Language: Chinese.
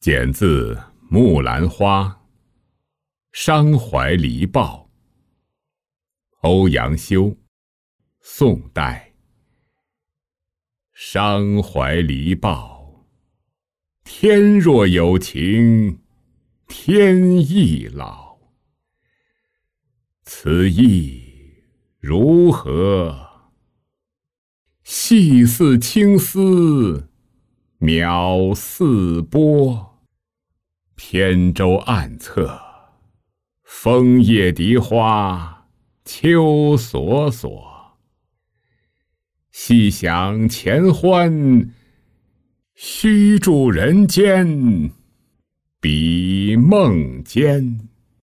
简自《木兰花》，伤怀离抱。欧阳修，宋代。伤怀离抱，天若有情天亦老。此意如何？细似青丝，渺似波。扁舟暗测，枫叶荻花秋索索。细想前欢，虚住人间，比梦间。